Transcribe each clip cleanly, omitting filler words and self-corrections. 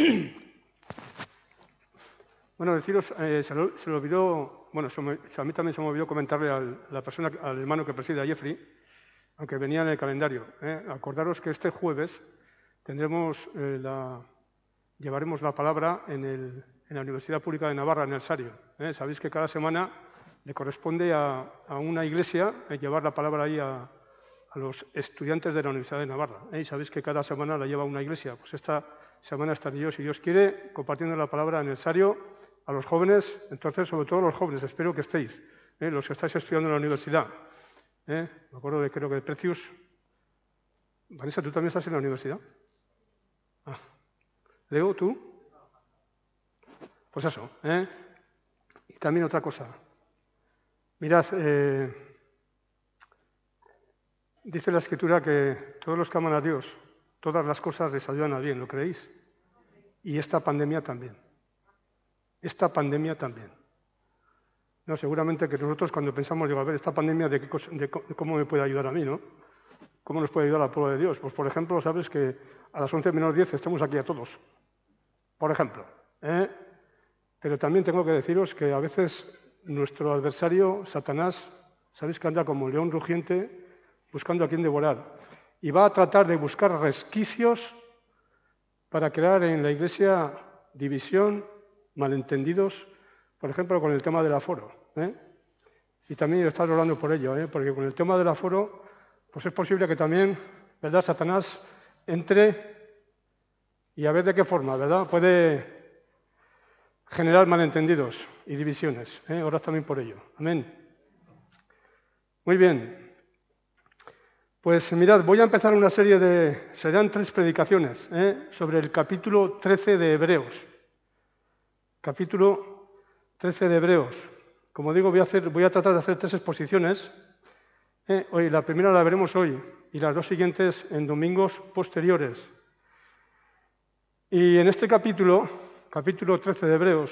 Bueno, deciros, se le olvidó, bueno, a mí también se me olvidó comentarle al hermano que preside, a Jeffrey, aunque venía en el calendario. Acordaros que este jueves llevaremos la palabra en la Universidad Pública de Navarra, en el Sario. Sabéis que cada semana le corresponde a una iglesia llevar la palabra ahí a los estudiantes de la Universidad de Navarra. Y sabéis que cada semana la lleva una iglesia. Pues esta semana estaré yo, si Dios quiere, compartiendo la palabra en el Sario a los jóvenes, entonces, sobre todo los jóvenes, espero que estéis, los que estáis estudiando en la universidad. Me acuerdo creo que de Precious. Vanessa, ¿tú también estás en la universidad? Ah. Leo, ¿tú? Pues eso. Y también otra cosa. Mirad, dice la Escritura que todos los que aman a Dios, todas las cosas les ayudan a bien, ¿lo creéis? Y esta pandemia también. Esta pandemia también. No, seguramente que nosotros cuando pensamos, digo, a ver, esta pandemia, de cómo me puede ayudar a mí, ¿no? ¿Cómo nos puede ayudar al pueblo de Dios? Pues, por ejemplo, sabes que a las 11 menos 10 estamos aquí a todos. Por ejemplo. Pero también tengo que deciros que a veces nuestro adversario, Satanás, sabéis que anda como un león rugiente buscando a quien devorar. Y va a tratar de buscar resquicios para crear en la Iglesia división, malentendidos, por ejemplo, con el tema del aforo. Y también estar orando por ello, porque con el tema del aforo, pues es posible que también, ¿verdad?, Satanás entre y a ver de qué forma, ¿verdad?, puede generar malentendidos y divisiones. Orad también por ello. Amén. Muy bien. Pues mirad, voy a empezar una serie serán 3 predicaciones, sobre el capítulo 13 de Hebreos. Capítulo 13 de Hebreos. Como digo, voy a tratar de hacer 3 exposiciones. Hoy, la primera la veremos hoy y las 2 siguientes en domingos posteriores. Y en este capítulo 13 de Hebreos,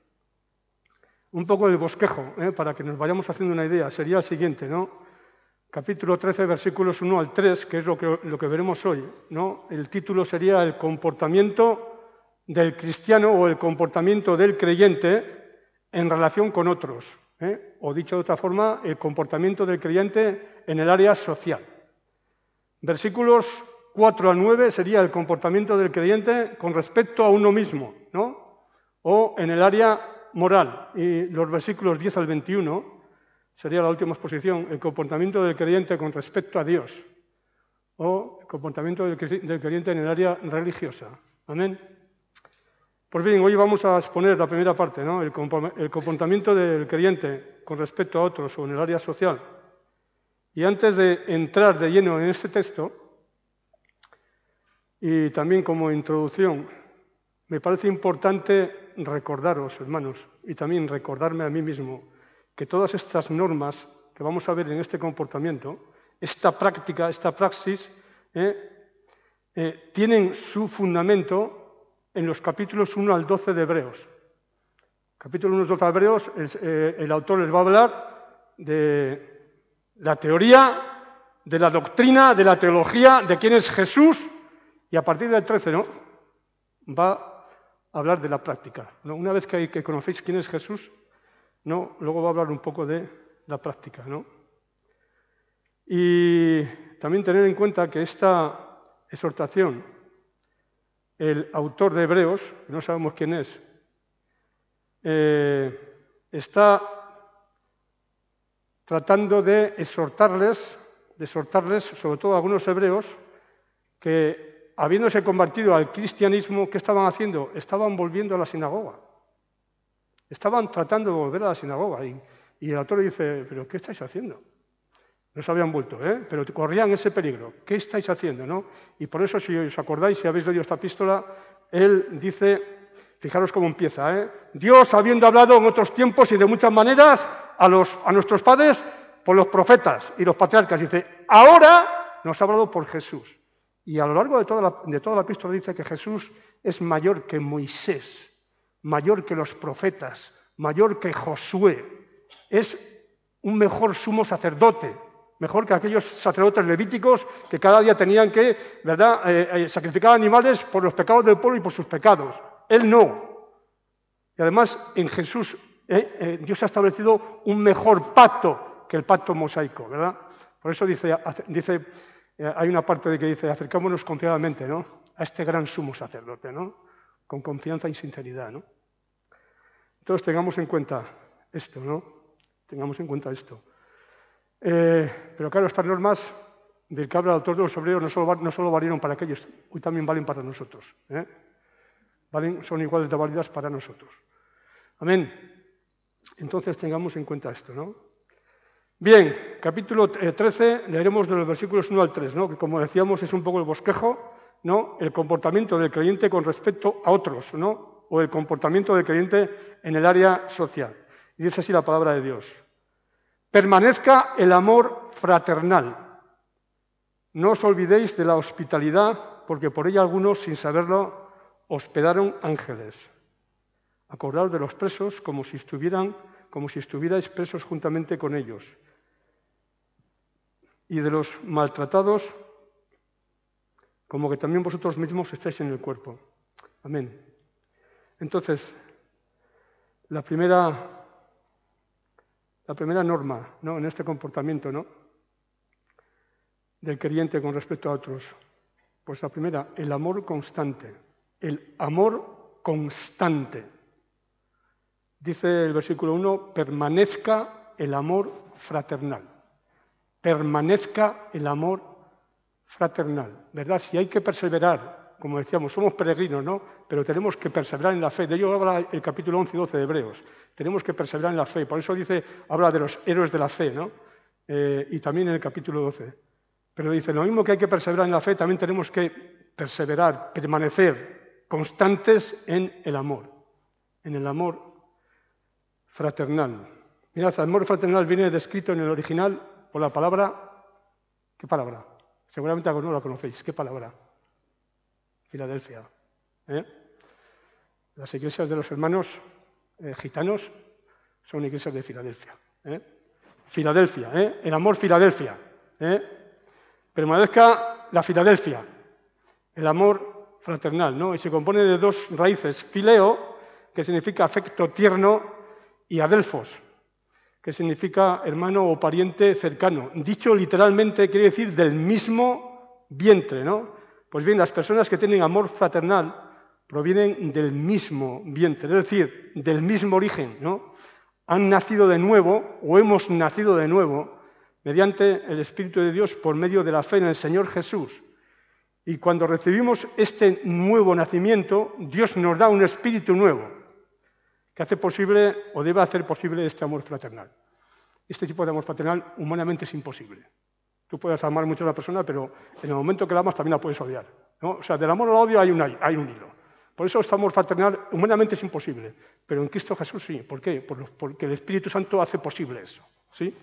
un poco de bosquejo, para que nos vayamos haciendo una idea, sería el siguiente, ¿no? Capítulo 13, versículos 1 al 3, que es lo que veremos hoy, ¿no? El título sería el comportamiento del cristiano o el comportamiento del creyente en relación con otros, o dicho de otra forma, el comportamiento del creyente en el área social. Versículos 4 al 9 sería el comportamiento del creyente con respecto a uno mismo, ¿no?, o en el área moral. Y los versículos 10 al 21 sería la última exposición, el comportamiento del creyente con respecto a Dios, o el comportamiento del creyente en el área religiosa. Amén. Pues bien, hoy vamos a exponer la primera parte, ¿no?, el comportamiento del creyente con respecto a otros o en el área social. Y antes de entrar de lleno en este texto, y también como introducción, me parece importante recordaros, hermanos, y también recordarme a mí mismo, que todas estas normas que vamos a ver en este comportamiento, esta práctica, esta praxis, tienen su fundamento en los capítulos 1 al 12 de Hebreos. Capítulo 1 al 12 de Hebreos, el autor les va a hablar de la teoría, de la doctrina, de la teología, de quién es Jesús, y a partir del 13, ¿no?, va a hablar de la práctica, ¿no? Una vez que conocéis quién es Jesús, ¿no?, luego va a hablar un poco de la práctica, ¿no? Y también tener en cuenta que esta exhortación, el autor de Hebreos, que no sabemos quién es, está tratando de exhortarles, sobre todo a algunos hebreos, que habiéndose convertido al cristianismo, ¿qué estaban haciendo? Estaban volviendo a la sinagoga. Estaban tratando de volver a la sinagoga y el autor le dice, ¿pero qué estáis haciendo? No se habían vuelto, pero corrían ese peligro. ¿Qué estáis haciendo, no? Y por eso, si os acordáis, si habéis leído esta epístola, él dice, fijaros cómo empieza, Dios, habiendo hablado en otros tiempos y de muchas maneras a nuestros padres por los profetas y los patriarcas, dice, ahora nos ha hablado por Jesús. Y a lo largo de toda la epístola dice que Jesús es mayor que Moisés, mayor que los profetas, mayor que Josué, es un mejor sumo sacerdote, Mejor que aquellos sacerdotes levíticos que cada día tenían que, ¿verdad?, sacrificar animales por los pecados del pueblo y por sus pecados. Él no. Y además, en Jesús, Dios ha establecido un mejor pacto que el pacto mosaico, ¿verdad? Por eso dice hay una parte de que dice, acercémonos confiadamente, ¿no?, a este gran sumo sacerdote, ¿no?, con confianza y sinceridad, ¿no? Entonces tengamos en cuenta esto, ¿no? Tengamos en cuenta esto. Pero claro, estas normas del que habla el autor de los Hebreos no solo valieron para aquellos, hoy también valen para nosotros. Son iguales de válidas para nosotros. Amén. Entonces tengamos en cuenta esto, ¿no? Bien, capítulo 13, leeremos de los versículos 1 al 3, ¿no?, que como decíamos es un poco el bosquejo, ¿no?, el comportamiento del creyente con respecto a otros, ¿no?, o el comportamiento del creyente en el área social. Y dice así la palabra de Dios. Permanezca el amor fraternal. No os olvidéis de la hospitalidad, porque por ella algunos, sin saberlo, hospedaron ángeles. Acordaos de los presos como si estuvierais presos juntamente con ellos. Y de los maltratados, como que también vosotros mismos estáis en el cuerpo. Amén. Entonces, la primera norma, ¿no?, en este comportamiento, ¿no?, del creyente con respecto a otros, pues la primera, el amor constante. El amor constante. Dice el versículo 1, permanezca el amor fraternal. Permanezca el amor fraternal, ¿verdad? Si hay que perseverar, como decíamos, somos peregrinos, ¿no?, pero tenemos que perseverar en la fe. De ello habla el capítulo 11 y 12 de Hebreos. Tenemos que perseverar en la fe. Por eso habla de los héroes de la fe, ¿no? Y también en el capítulo 12. Pero dice, lo mismo que hay que perseverar en la fe, también tenemos que perseverar, permanecer constantes en el amor fraternal. Mirad, el amor fraternal viene descrito en el original por la palabra, ¿qué palabra? Seguramente algunos no la conocéis. ¿Qué palabra? Filadelfia. Las iglesias de los hermanos gitanos son iglesias de Filadelfia. Filadelfia, el amor Filadelfia. Permanezca la Filadelfia, el amor fraternal, ¿no? Y se compone de dos raíces, fileo, que significa afecto tierno, y adelfos, que significa hermano o pariente cercano. Dicho literalmente quiere decir del mismo vientre, ¿no? Pues bien, las personas que tienen amor fraternal provienen del mismo vientre, es decir, del mismo origen, ¿no? Han nacido de nuevo, o hemos nacido de nuevo, mediante el Espíritu de Dios por medio de la fe en el Señor Jesús. Y cuando recibimos este nuevo nacimiento, Dios nos da un espíritu nuevo, que hace posible o debe hacer posible este amor fraternal. Este tipo de amor fraternal humanamente es imposible. Tú puedes amar mucho a una persona, pero en el momento que la amas también la puedes odiar, ¿no? O sea, del amor al odio hay un hilo. Por eso este amor fraternal humanamente es imposible, pero en Cristo Jesús sí. ¿Por qué? Porque el Espíritu Santo hace posible eso, ¿sí?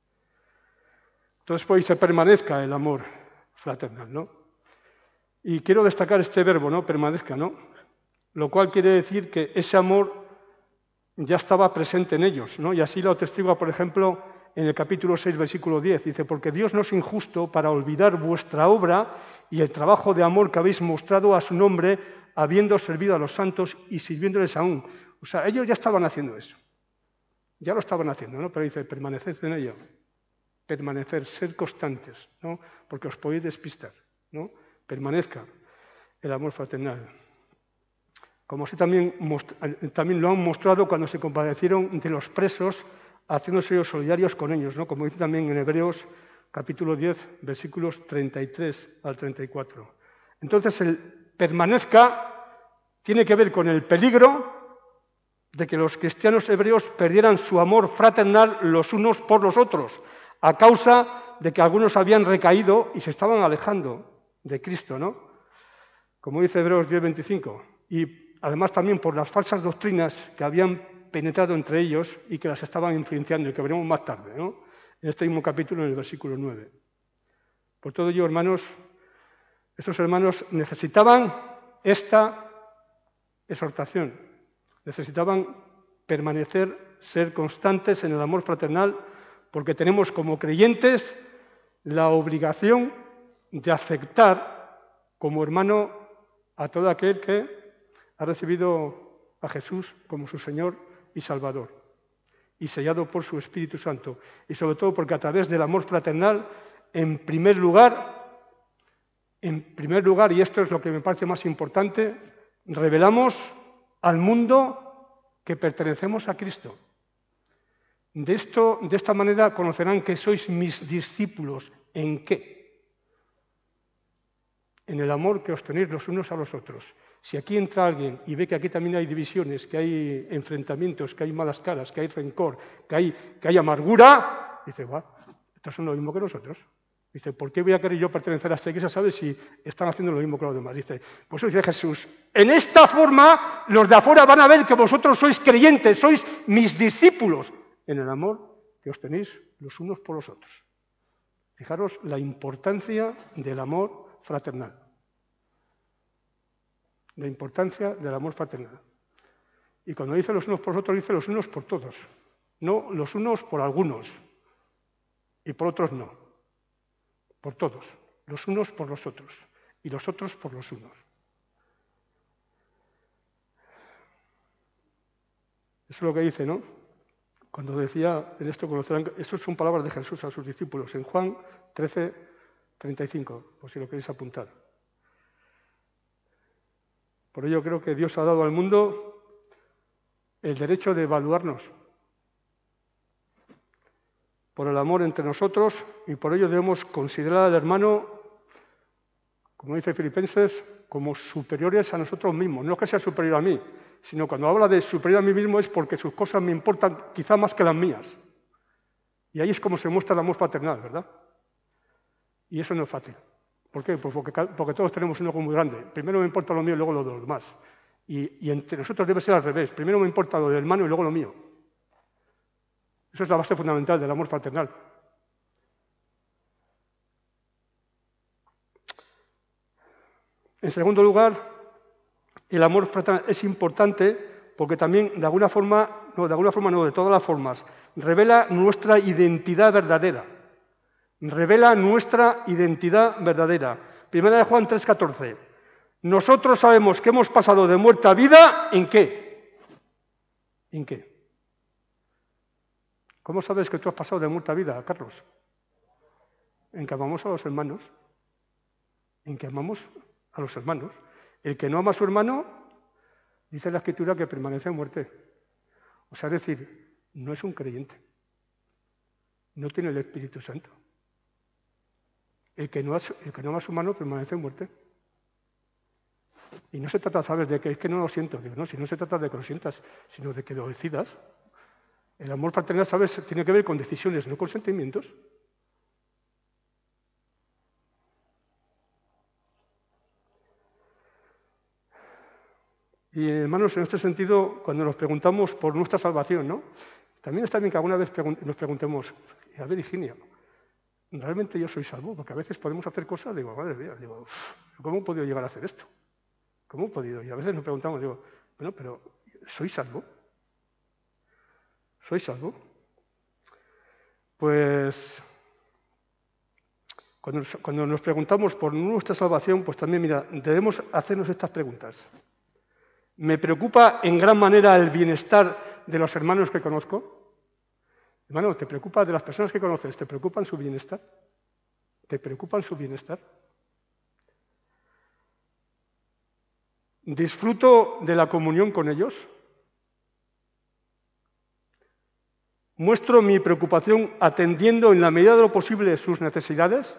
Entonces, pues, se permanezca el amor fraternal, ¿no? Y quiero destacar este verbo, ¿no? Permanezca, ¿no? Lo cual quiere decir que ese amor ya estaba presente en ellos, ¿no? Y así lo atestigua, por ejemplo, en el capítulo 6, versículo 10. Dice, porque Dios no es injusto para olvidar vuestra obra y el trabajo de amor que habéis mostrado a su nombre, habiendo servido a los santos y sirviéndoles aún. O sea, ellos ya estaban haciendo eso. Ya lo estaban haciendo, ¿no? Pero dice, permaneced en ello. Permanecer, ser constantes, ¿no? Porque os podéis despistar, ¿no? Permanezca el amor fraternal. Como así también lo han mostrado cuando se compadecieron de los presos, haciéndose ellos solidarios con ellos, ¿no? Como dice también en Hebreos capítulo 10, versículos 33 al 34. Entonces, el permanezca tiene que ver con el peligro de que los cristianos hebreos perdieran su amor fraternal los unos por los otros, a causa de que algunos habían recaído y se estaban alejando de Cristo, ¿no? Como dice Hebreos 10, 25. Y además también por las falsas doctrinas que habían penetrado entre ellos y que las estaban influenciando y que veremos más tarde, ¿no? En este mismo capítulo, en el versículo 9. Por todo ello, hermanos, estos hermanos necesitaban esta exhortación, necesitaban permanecer, ser constantes en el amor fraternal, porque tenemos como creyentes la obligación de aceptar como hermano a todo aquel que ha recibido a Jesús como su Señor y Salvador, y sellado por su Espíritu Santo. Y sobre todo porque a través del amor fraternal, en primer lugar, y esto es lo que me parece más importante, revelamos al mundo que pertenecemos a Cristo. De esta manera conocerán que sois mis discípulos. ¿En qué? En el amor que os tenéis los unos a los otros. Si aquí entra alguien y ve que aquí también hay divisiones, que hay enfrentamientos, que hay malas caras, que hay rencor, que hay amargura, dice, va, estos son lo mismo que nosotros. Dice, ¿por qué voy a querer yo pertenecer a esta iglesia, sabes, si están haciendo lo mismo que los demás? Dice, pues eso dice Jesús, en esta forma los de afuera van a ver que vosotros sois creyentes, sois mis discípulos, en el amor que os tenéis los unos por los otros. Fijaros la importancia del amor fraternal. La importancia del amor fraternal. Y cuando dice los unos por los otros, dice los unos por todos. No los unos por algunos y por otros no. Por todos. Los unos por los otros y los otros por los unos. Eso es lo que dice, ¿no? Cuando decía, en esto conocerán, estas son palabras de Jesús a sus discípulos, en Juan 13:35, por si lo queréis apuntar. Por ello creo que Dios ha dado al mundo el derecho de evaluarnos por el amor entre nosotros y por ello debemos considerar al hermano, como dice Filipenses, como superiores a nosotros mismos. No es que sea superior a mí, sino cuando habla de superior a mí mismo es porque sus cosas me importan quizá más que las mías. Y ahí es como se muestra el amor fraternal, ¿verdad? Y eso no es fácil. ¿Por qué? Pues porque todos tenemos un ego muy grande. Primero me importa lo mío y luego lo de los demás. Y entre nosotros debe ser al revés. Primero me importa lo del hermano y luego lo mío. Eso es la base fundamental del amor fraternal. En segundo lugar, el amor fraternal es importante porque también, de todas las formas, revela nuestra identidad verdadera. Revela nuestra identidad verdadera. Primera de Juan 3:14. Nosotros sabemos que hemos pasado de muerte a vida, ¿en qué? ¿En qué? ¿Cómo sabes que tú has pasado de muerte a vida, Carlos? En que amamos a los hermanos. En que amamos a los hermanos. El que no ama a su hermano, dice la Escritura que permanece en muerte. O sea, es decir, no es un creyente. No tiene el Espíritu Santo. El que no ama a su hermano permanece en muerte. Y no se trata, ¿sabes?, de que es que no lo siento. Digo, no, si no se trata de que lo sientas, sino de que lo decidas. El amor fraternal, ¿sabes?, tiene que ver con decisiones, no con sentimientos. Y, hermanos, en este sentido, cuando nos preguntamos por nuestra salvación, ¿no?, también está bien que alguna vez nos preguntemos, a ver, Higinia, ¿realmente yo soy salvo? Porque a veces podemos hacer cosas, digo, madre mía, digo, ¿cómo he podido llegar a hacer esto? ¿Cómo he podido? Y a veces nos preguntamos, digo, bueno, pero ¿soy salvo? ¿Soy salvo? Pues cuando nos preguntamos por nuestra salvación, pues también, mira, debemos hacernos estas preguntas. ¿Me preocupa en gran manera el bienestar de los hermanos que conozco? Hermano, ¿te preocupa de las personas que conoces? ¿Te preocupan su bienestar? ¿Te preocupan su bienestar? ¿Disfruto de la comunión con ellos? ¿Muestro mi preocupación atendiendo en la medida de lo posible sus necesidades?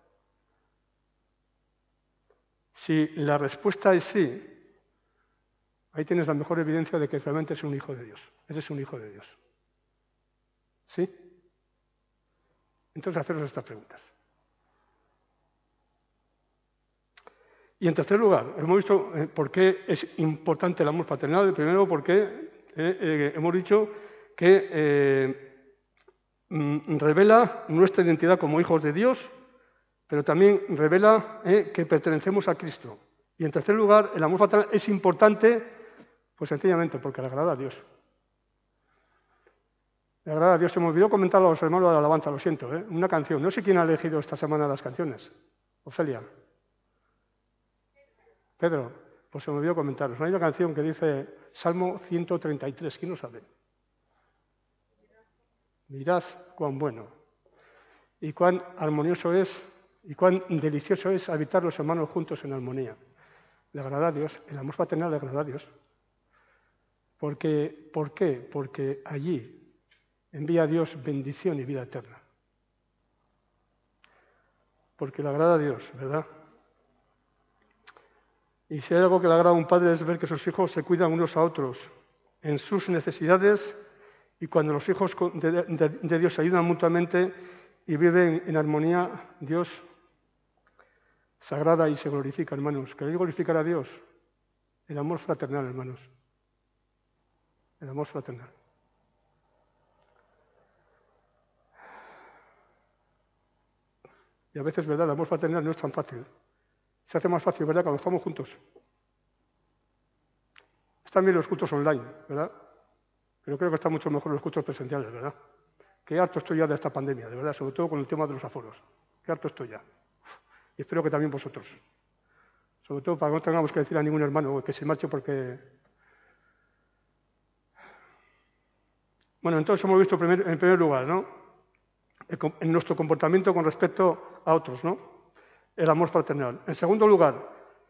Si la respuesta es sí, ahí tienes la mejor evidencia de que realmente eres un hijo de Dios. Eres un hijo de Dios. ¿Sí? Entonces, haceros estas preguntas. Y en tercer lugar, hemos visto por qué es importante el amor fraternal. Primero, porque hemos dicho que revela nuestra identidad como hijos de Dios, pero también revela que pertenecemos a Cristo. Y en tercer lugar, el amor fraternal es importante, pues sencillamente porque le agrada a Dios. De verdad, a Dios, se me olvidó comentar a los hermanos de la alabanza, lo siento, ¿eh? Una canción. No sé quién ha elegido esta semana las canciones. Ofelia. Pedro, pues se me olvidó comentaros. Hay una canción que dice Salmo 133, ¿quién lo sabe? Mirad cuán bueno y cuán armonioso es y cuán delicioso es habitar los hermanos juntos en armonía. Le agrada a Dios, el amor fraternal le agrada a Dios. ¿Por qué? Porque allí envía a Dios bendición y vida eterna. Porque le agrada a Dios, ¿verdad? Y si hay algo que le agrada a un padre es ver que sus hijos se cuidan unos a otros en sus necesidades y cuando los hijos de Dios se ayudan mutuamente y viven en armonía, Dios se agrada y se glorifica, hermanos. ¿Queréis glorificar a Dios? El amor fraternal, hermanos. El amor fraternal. Y a veces, ¿verdad? El amor fraternal no es tan fácil. Se hace más fácil, ¿verdad?, cuando estamos juntos. Están bien los cultos online, ¿verdad? Pero creo que están mucho mejor los cultos presenciales, ¿verdad? Qué harto estoy ya de esta pandemia, de verdad, sobre todo con el tema de los aforos. Qué harto estoy ya. Y espero que también vosotros. Sobre todo para que no tengamos que decir a ningún hermano que se marche porque... Bueno, entonces hemos visto en primer lugar, ¿no?, en nuestro comportamiento con respecto a otros, ¿no?, el amor fraternal. En segundo lugar,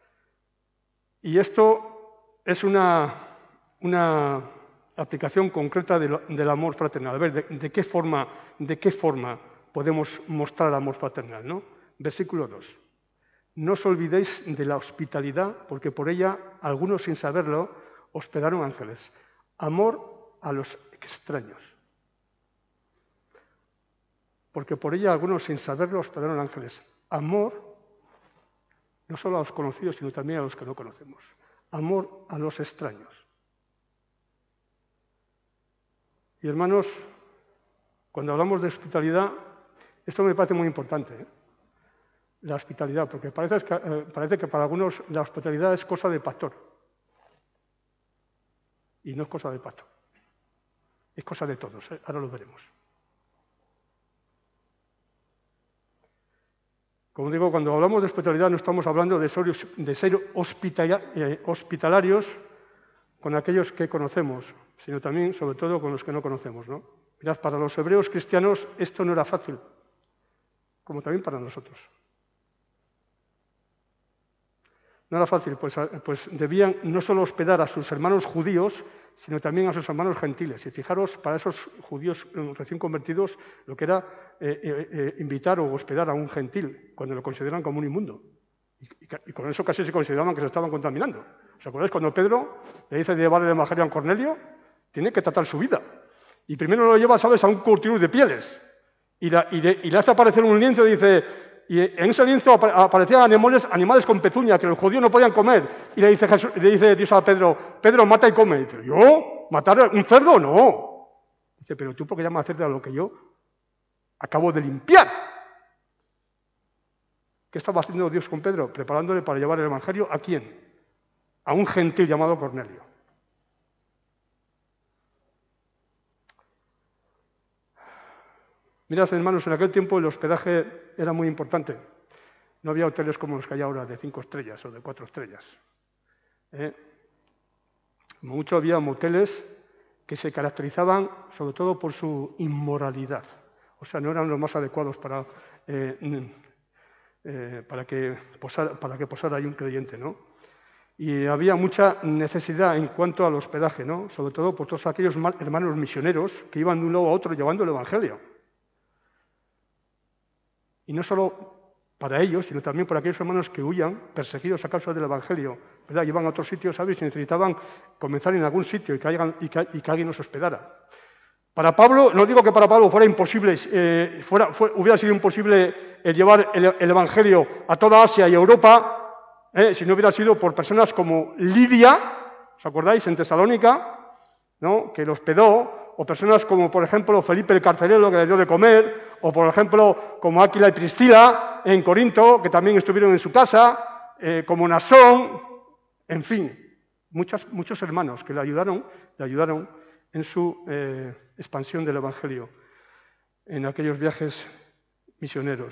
y esto es una aplicación concreta del amor fraternal. A ver, ¿de qué forma podemos mostrar amor fraternal, ¿no? Versículo 2. No os olvidéis de la hospitalidad, porque por ella, algunos sin saberlo, hospedaron ángeles. Amor a los extraños. Porque por ella, algunos sin saberlo, hospedaron ángeles. Amor no solo a los conocidos, sino también a los que no conocemos. Amor a los extraños. Y hermanos, cuando hablamos de hospitalidad, esto me parece muy importante, ¿eh? La hospitalidad, porque parece que para algunos la hospitalidad es cosa de pastor. Y no es cosa de pastor. Es cosa de todos, ¿eh? Ahora lo veremos. Como digo, cuando hablamos de hospitalidad no estamos hablando de ser hospitalarios con aquellos que conocemos, sino también, sobre todo, con los que no conocemos, ¿no? Mirad, para los hebreos cristianos esto no era fácil, como también para nosotros. No era fácil, pues debían no solo hospedar a sus hermanos judíos, sino también a sus hermanos gentiles. Y fijaros, para esos judíos recién convertidos, lo que era invitar o hospedar a un gentil, cuando lo consideran como un inmundo. Y con eso casi se consideraban que se estaban contaminando. ¿Os acordáis cuando Pedro le dice de llevar el evangelio a Cornelio? Tiene que tratar su vida. Y primero lo lleva, ¿sabes?, a un curtido de pieles. Y le hace aparecer un lienzo y dice... Y en ese lienzo aparecían animales con pezuña que los judíos no podían comer. Y le dice Dios a Pedro, Pedro, mata y come. Y dice, ¿yo? ¿Matar un cerdo? No. Dice, pero tú, ¿por qué llamas cerdo a lo que yo acabo de limpiar? ¿Qué estaba haciendo Dios con Pedro? Preparándole para llevar el evangelio ¿a quién? A un gentil llamado Cornelio. Mirad, hermanos, en aquel tiempo el hospedaje era muy importante. No había hoteles como los que hay ahora, de 5 estrellas o de 4 estrellas. Mucho había moteles que se caracterizaban sobre todo por su inmoralidad. O sea, no eran los más adecuados para que posara ahí un creyente, ¿no? Y había mucha necesidad en cuanto al hospedaje, ¿no? Sobre todo por todos aquellos hermanos misioneros que iban de un lado a otro llevando el evangelio. Y no solo para ellos, sino también para aquellos hermanos que huían, perseguidos a causa del evangelio, ¿verdad? Iban a otros sitios, ¿sabes? Y necesitaban comenzar en algún sitio y que alguien los hospedara. Para Pablo, no digo que para Pablo fuera imposible, hubiera sido imposible llevar el evangelio a toda Asia y Europa, si no hubiera sido por personas como Lidia, ¿os acordáis?, en Tesalónica, ¿no?, que lo hospedó, o personas como, por ejemplo, Felipe el carcelero, que le dio de comer, o, por ejemplo, como Áquila y Priscila en Corinto, que también estuvieron en su casa, como Nasón, en fin, muchos hermanos que le ayudaron en su expansión del Evangelio, en aquellos viajes misioneros.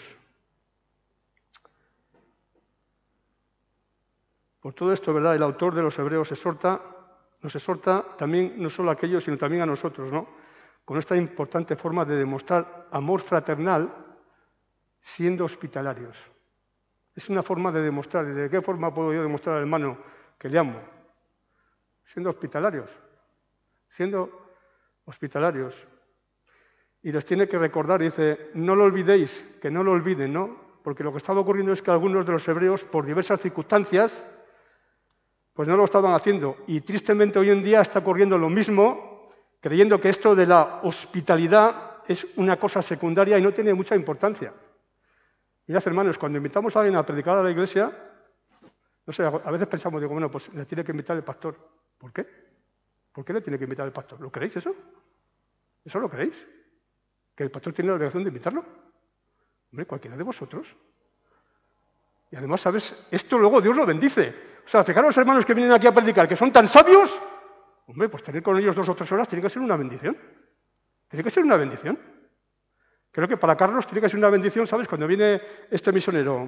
Por todo esto, ¿verdad?, el autor de los Hebreos nos exhorta también, no solo a aquellos, sino también a nosotros, ¿no?, con esta importante forma de demostrar amor fraternal siendo hospitalarios. Es una forma de demostrar. ¿Y de qué forma puedo yo demostrar al hermano que le amo? Siendo hospitalarios. Siendo hospitalarios. Y les tiene que recordar, dice, no lo olvidéis, que no lo olviden, ¿no? Porque lo que estaba ocurriendo es que algunos de los hebreos, por diversas circunstancias, pues no lo estaban haciendo. Y tristemente hoy en día está ocurriendo lo mismo, creyendo que esto de la hospitalidad es una cosa secundaria y no tiene mucha importancia. Mirad, hermanos, cuando invitamos a alguien a predicar a la iglesia, no sé, a veces pensamos, digo, bueno, pues le tiene que invitar el pastor. ¿Por qué? ¿Por qué le tiene que invitar el pastor? ¿Lo creéis eso? ¿Eso lo creéis? ¿Que el pastor tiene la obligación de invitarlo? Hombre, cualquiera de vosotros. Y además, ¿sabes? Esto luego Dios lo bendice. O sea, fijaros los hermanos que vienen aquí a predicar, que son tan sabios, hombre, pues tener con ellos 2 o 3 horas tiene que ser una bendición. Tiene que ser una bendición. Creo que para Carlos tiene que ser una bendición, ¿sabes? Cuando viene este misionero,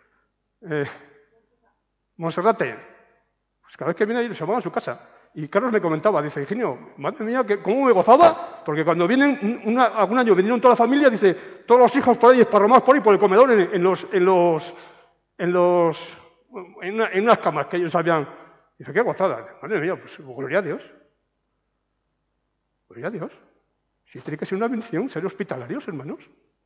Monserrate, pues cada vez que viene ahí se va a su casa. Y Carlos me comentaba, dice, Higinio, madre mía, ¿cómo me gozaba? Porque cuando vienen, algún año vinieron toda la familia, dice, todos los hijos por ahí, esparramados por ahí, por el comedor, en unas camas que ellos habían. Dice, qué gozada. Madre mía, pues gloria a Dios. Gloria a Dios. Sí, tiene que ser una bendición ser hospitalarios, hermanos.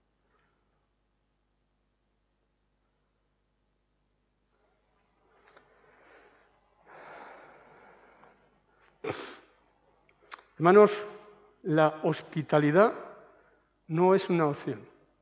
Hermanos, la hospitalidad no es una opción.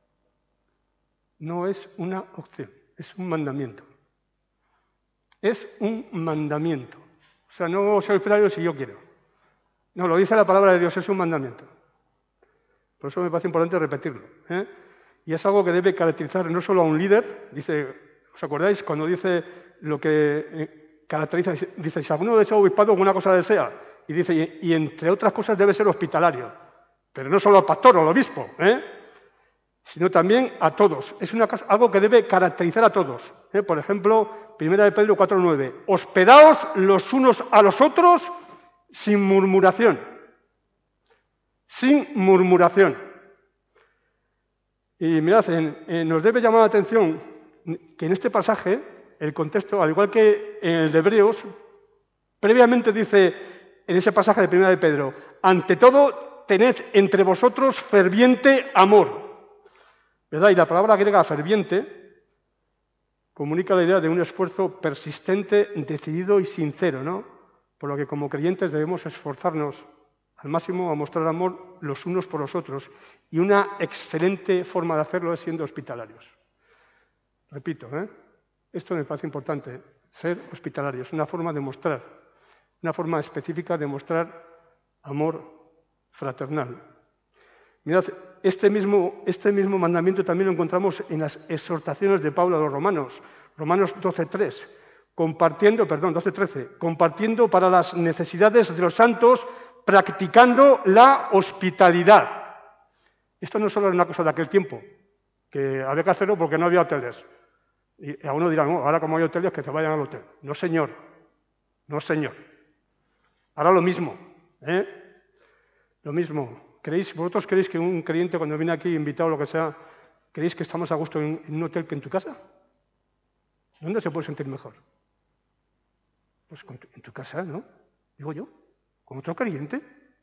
No es una opción, es un mandamiento. Es un mandamiento. O sea, no ser hospitalario si yo quiero. No, lo dice la palabra de Dios, es un mandamiento. Por eso me parece importante repetirlo. Y es algo que debe caracterizar no solo a un líder, dice, ¿os acordáis cuando dice lo que caracteriza? Dice, si alguno desea obispado, alguna cosa desea. Y dice, y entre otras cosas debe ser hospitalario. Pero no solo al pastor o al obispo, sino también a todos. Es algo que debe caracterizar a todos. Por ejemplo, 1 de Pedro 4:9. Hospedaos los unos a los otros sin murmuración. Sin murmuración. Y mirad, nos debe llamar la atención que en este pasaje, el contexto, al igual que en el de Hebreos, previamente dice en ese pasaje de 1 de Pedro, ante todo, tened entre vosotros ferviente amor. ¿Verdad? Y la palabra griega ferviente comunica la idea de un esfuerzo persistente, decidido y sincero, ¿no? Por lo que como creyentes debemos esforzarnos al máximo a mostrar amor los unos por los otros. Y una excelente forma de hacerlo es siendo hospitalarios. Repito, esto me parece importante, ser hospitalarios, una forma de mostrar, una forma específica de mostrar amor fraternal. Mirad, este mismo mandamiento también lo encontramos en las exhortaciones de Pablo a los romanos. Romanos 12:13, 12:13, compartiendo para las necesidades de los santos, practicando la hospitalidad. Esto no solo era una cosa de aquel tiempo, que había que hacerlo porque no había hoteles. Y algunos dirán, no, ahora como hay hoteles, que se vayan al hotel. No, señor. No, señor. Ahora lo mismo. Lo mismo. ¿Vosotros creéis que un creyente cuando viene aquí invitado o lo que sea, creéis que estamos a gusto en un hotel que en tu casa? ¿Dónde se puede sentir mejor? Pues en tu casa, ¿no? Digo yo, con otro creyente.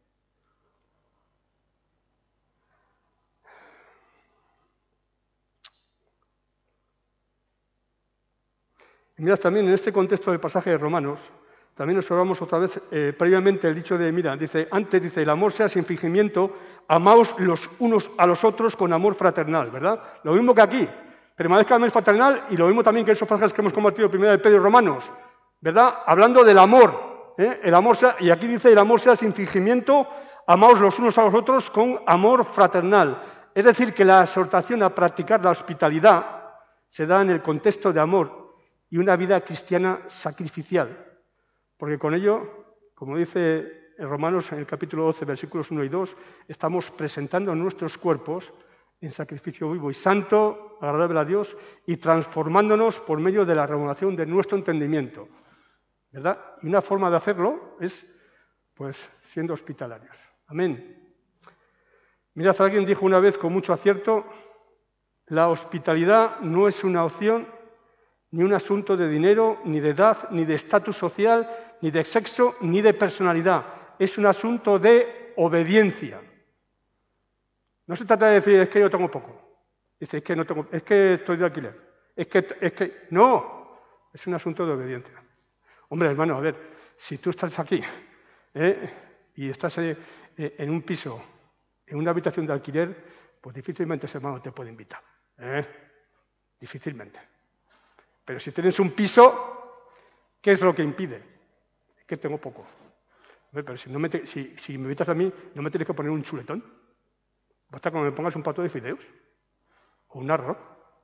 Y mirad, también en este contexto del pasaje de Romanos, también observamos otra vez previamente el dicho de, dice, el amor sea sin fingimiento, amaos los unos a los otros con amor fraternal, ¿verdad? Lo mismo que aquí, permanezca el amor fraternal, y lo mismo también que esos pasajes que hemos compartido primero de Pedro y Romanos, ¿verdad? Hablando del amor, el amor sea, y aquí dice, el amor sea sin fingimiento, amaos los unos a los otros con amor fraternal. Es decir, que la exhortación a practicar la hospitalidad se da en el contexto de amor y una vida cristiana sacrificial. Porque con ello, como dice en Romanos, en el capítulo 12, versículos 1 y 2, estamos presentando nuestros cuerpos en sacrificio vivo y santo, agradable a Dios, y transformándonos por medio de la renovación de nuestro entendimiento, ¿verdad? Y una forma de hacerlo es, pues, siendo hospitalarios. Amén. Mirad, alguien dijo una vez con mucho acierto, la hospitalidad no es una opción, ni un asunto de dinero, ni de edad, ni de estatus social, ni de sexo, ni de personalidad. Es un asunto de obediencia. No se trata de decir, es que yo tengo poco. Dice, es que no tengo, es que estoy de alquiler. No, es un asunto de obediencia. Hombre, hermano, a ver, si tú estás aquí y estás en un piso, en una habitación de alquiler, pues difícilmente ese hermano te puede invitar. Difícilmente. Pero si tienes un piso, ¿qué es lo que impide? Es que tengo poco. Pero si me invitas a mí, no me tienes que poner un chuletón. Basta con que me pongas un plato de fideos o un arroz.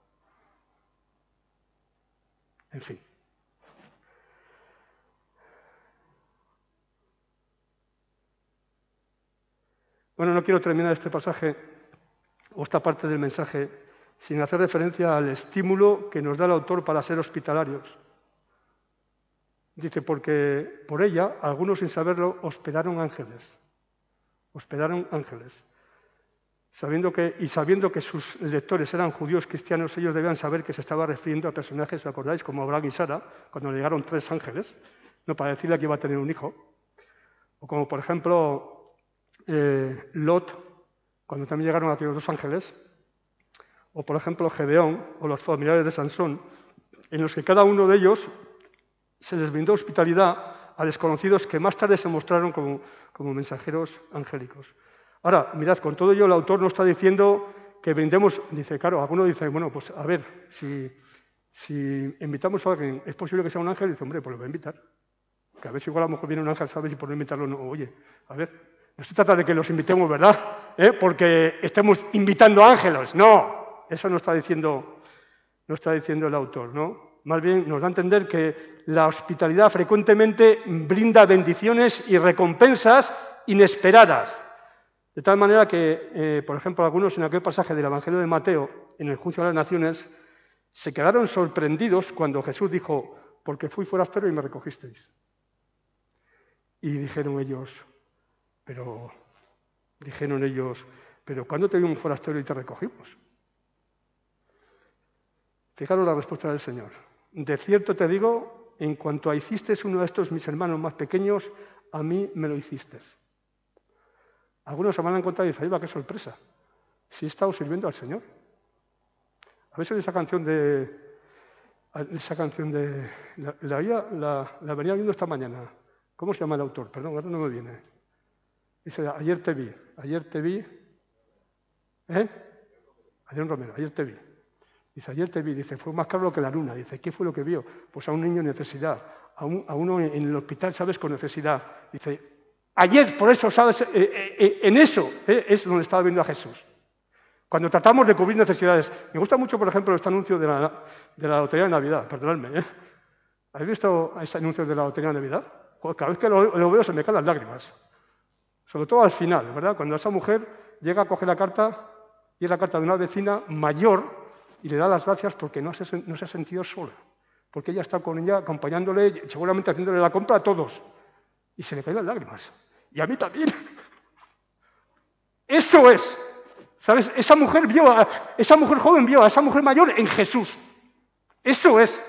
En fin. Bueno, no quiero terminar este pasaje o esta parte del mensaje sin hacer referencia al estímulo que nos da el autor para ser hospitalarios. Dice, porque por ella, algunos sin saberlo, hospedaron ángeles. Hospedaron ángeles. Sabiendo que sus lectores eran judíos cristianos, ellos debían saber que se estaba refiriendo a personajes, ¿os acordáis? Como Abraham y Sara, cuando le llegaron 3 ángeles, no para decirle que iba a tener un hijo. O como, por ejemplo, Lot, cuando también llegaron a tener 2 ángeles. O, por ejemplo, Gedeón, o los familiares de Sansón, en los que cada uno de ellos se les brindó hospitalidad a desconocidos que más tarde se mostraron como mensajeros angélicos. Ahora, mirad, con todo ello el autor no está diciendo que brindemos, dice, claro, alguno dice, bueno, pues a ver, si invitamos a alguien, ¿es posible que sea un ángel? Dice, hombre, pues lo voy a invitar. Que a ver si igual a lo mejor viene un ángel, ¿sabes? Y por no invitarlo, no. Oye, a ver, no se trata de que los invitemos, ¿verdad? Porque estemos invitando ángeles. No, eso no está diciendo el autor, ¿no? Más bien nos da a entender que la hospitalidad frecuentemente brinda bendiciones y recompensas inesperadas. De tal manera que, por ejemplo, algunos en aquel pasaje del Evangelio de Mateo, en el juicio a las naciones, se quedaron sorprendidos cuando Jesús dijo, porque fui forastero y me recogisteis. Y dijeron ellos, pero ¿cuándo te vimos forastero y te recogimos? Fijaros la respuesta del Señor. De cierto te digo, en cuanto a hiciste uno de estos mis hermanos más pequeños, a mí me lo hiciste. Algunos se van a encontrar y dicen, ¡ay, va, qué sorpresa! Si he estado sirviendo al Señor. ¿Habéis oído esa canción la venía viendo esta mañana? ¿Cómo se llama el autor? Perdón, ahora no me viene. Dice, ayer te vi. Adrián Romero, ayer te vi. Dice, ayer te vi. Dice, fue más claro que la luna. Dice, ¿qué fue lo que vio? Pues a un niño en necesidad, a uno en el hospital, ¿sabes?, con necesidad. Dice, ayer, por eso, ¿sabes?, en eso es donde estaba viendo a Jesús. Cuando tratamos de cubrir necesidades. Me gusta mucho, por ejemplo, este anuncio de la Lotería de Navidad. Perdonadme, ¿Habéis visto ese anuncio de la Lotería de Navidad? Joder, cada vez que lo veo se me caen las lágrimas. Sobre todo al final, ¿verdad? Cuando esa mujer llega a coger la carta, y es la carta de una vecina mayor, y le da las gracias porque no se ha sentido sola. Porque ella está con ella, acompañándole, seguramente haciéndole la compra a todos. Y se le caen las lágrimas. Y a mí también. Eso es. ¿Sabes? Esa mujer joven vio a esa mujer mayor en Jesús. Eso es.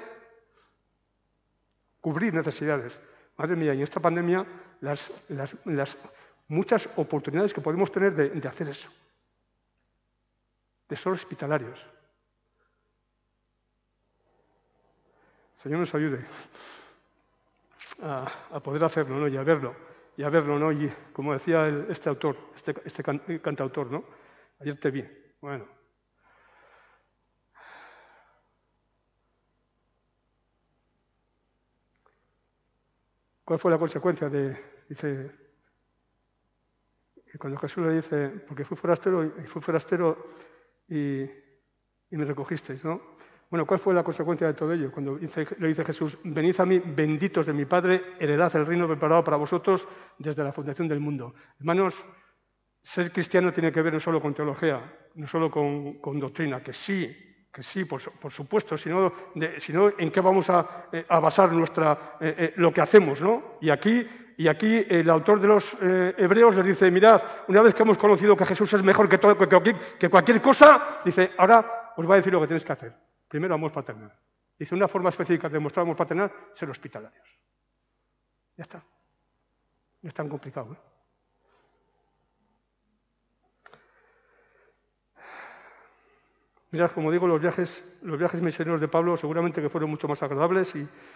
Cubrir necesidades. Madre mía, y en esta pandemia, las muchas oportunidades que podemos tener de hacer eso. De ser hospitalarios. El Señor nos ayude a poder hacerlo, ¿no? Y a verlo, ¿no? Y como decía este autor, este cantautor, ¿no? Ayer te vi. Bueno. ¿Cuál fue la consecuencia dice, cuando Jesús le dice, porque fui forastero y me recogisteis, ¿no? Bueno, ¿cuál fue la consecuencia de todo ello? Cuando le dice Jesús, venid a mí, benditos de mi Padre, heredad el reino preparado para vosotros desde la fundación del mundo. Hermanos, ser cristiano tiene que ver no solo con teología, no solo con doctrina, que sí, por supuesto, sino en qué vamos a basar lo que hacemos, ¿no? Y aquí el autor de los Hebreos les dice, mirad, una vez que hemos conocido que Jesús es mejor que cualquier cosa, dice, ahora os va a decir lo que tenéis que hacer. Primero, amor paternal. Dice, una forma específica de demostrar amor paternal, ser hospitalarios. Ya está. No es tan complicado, ¿eh? Mirad, como digo, los viajes misioneros de Pablo seguramente que fueron mucho más agradables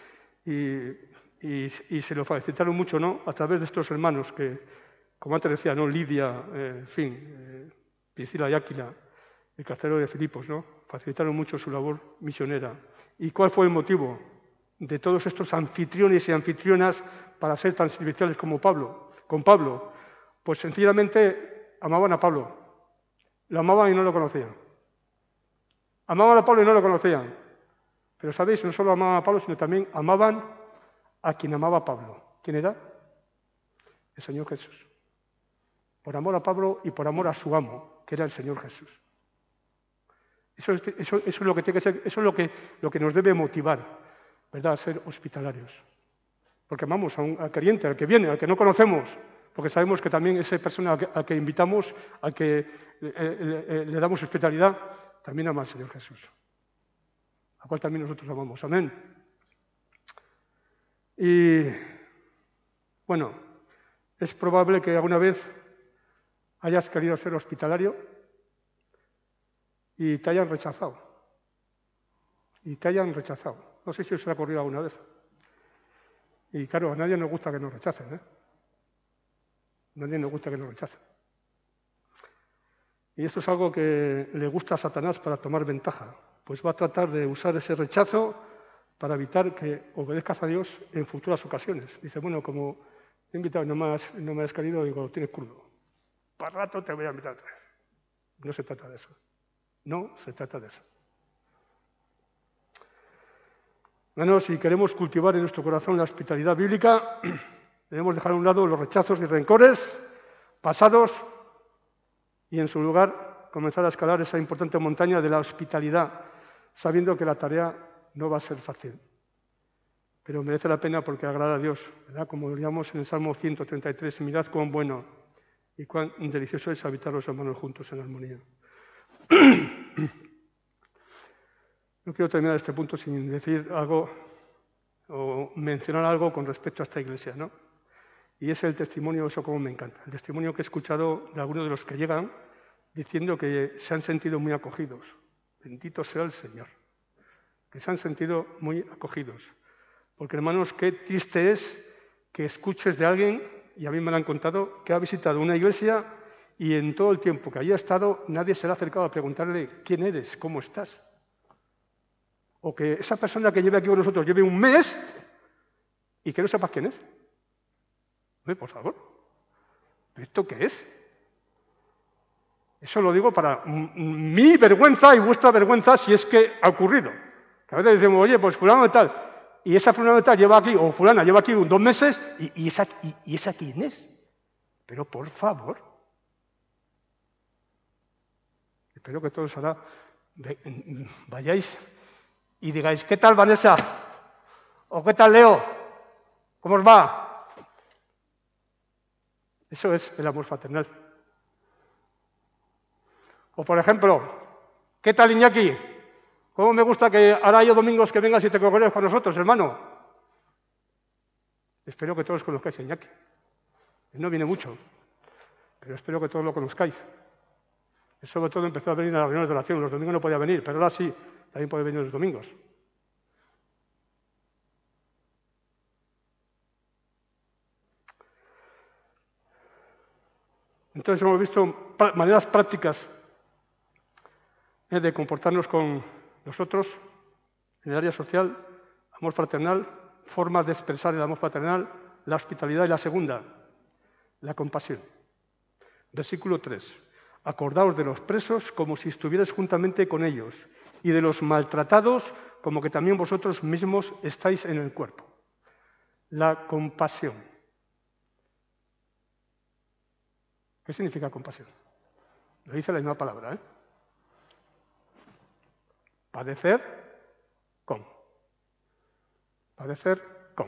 y se lo facilitaron mucho, ¿no? A través de estos hermanos que, como antes decía, ¿no? Lidia, Priscila y Áquila, el carcelero de Filipos, ¿no? Facilitaron mucho su labor misionera. ¿Y cuál fue el motivo de todos estos anfitriones y anfitrionas para ser tan serviciales como Pablo? Con Pablo, pues sencillamente amaban a Pablo, lo amaban y no lo conocían. Amaban a Pablo y no lo conocían. Pero sabéis, no solo amaban a Pablo, sino también amaban a quien amaba a Pablo. ¿Quién era? El Señor Jesús. Por amor a Pablo y por amor a su amo, que era el Señor Jesús. Eso es lo que tiene que ser, eso es lo que nos debe motivar, ¿verdad? A ser hospitalarios. Porque amamos al creyente, al que viene, al que no conocemos, porque sabemos que también esa persona a que invitamos, al que le damos hospitalidad, también ama al Señor Jesús, al cual también nosotros amamos. Amén. Y, bueno, es probable que alguna vez hayas querido ser hospitalario y te hayan rechazado. No sé si os ha ocurrido alguna vez. Y claro, a nadie nos gusta que nos rechacen, ¿eh? A nadie nos gusta que nos rechacen. Y esto es algo que le gusta a Satanás para tomar ventaja. Pues va a tratar de usar ese rechazo para evitar que obedezcas a Dios en futuras ocasiones. Dice, bueno, como te he invitado y no me has querido, digo, tienes crudo. Para rato te voy a invitar otra vez. No se trata de eso. No se trata de eso. Bueno, si queremos cultivar en nuestro corazón la hospitalidad bíblica, debemos dejar a un lado los rechazos y rencores pasados y en su lugar comenzar a escalar esa importante montaña de la hospitalidad, sabiendo que la tarea no va a ser fácil. Pero merece la pena porque agrada a Dios, ¿verdad? Como leíamos en el Salmo 133, mirad cuán bueno y cuán delicioso es habitar los hermanos juntos en armonía. No quiero terminar este punto sin decir algo o mencionar algo con respecto a esta iglesia, ¿no? Y es el testimonio, eso como me encanta, el testimonio que he escuchado de algunos de los que llegan diciendo que se han sentido muy acogidos. Bendito sea el Señor. Que se han sentido muy acogidos. Porque, hermanos, qué triste es que escuches de alguien, y a mí me lo han contado, que ha visitado una iglesia y en todo el tiempo que allí ha estado nadie se le ha acercado a preguntarle quién eres, cómo estás. O que esa persona que lleve aquí con nosotros lleve un mes y que no sepas quién es. Por favor, ¿esto qué es? Eso lo digo para mi vergüenza y vuestra vergüenza si es que ha ocurrido. Que a veces decimos, oye, pues fulano de tal, y esa fulano de tal lleva aquí, o fulana lleva aquí 2 meses, ¿y esa quién es? Pero por favor, espero que todos ahora vayáis y digáis, ¿qué tal Vanessa? ¿O qué tal Leo? ¿Cómo os va? Eso es el amor fraternal. O por ejemplo, ¿qué tal Iñaki? ¿Cómo me gusta que ahora haya domingos que vengas y te congregues con nosotros, hermano? Espero que todos conozcáis a Iñaki. Él no viene mucho, pero espero que todos lo conozcáis. Él sobre todo empezó a venir a las reuniones de oración. Los domingos no podía venir, pero ahora sí, también puede venir los domingos. Entonces hemos visto maneras prácticas de comportarnos con nosotros en el área social, amor fraternal, formas de expresar el amor fraternal, la hospitalidad y la segunda, la compasión. Versículo 3. Acordaos de los presos como si estuvierais juntamente con ellos y de los maltratados, como que también vosotros mismos estáis en el cuerpo. La compasión. ¿Qué significa compasión? Lo dice la misma palabra, ¿eh? Padecer con. Padecer con.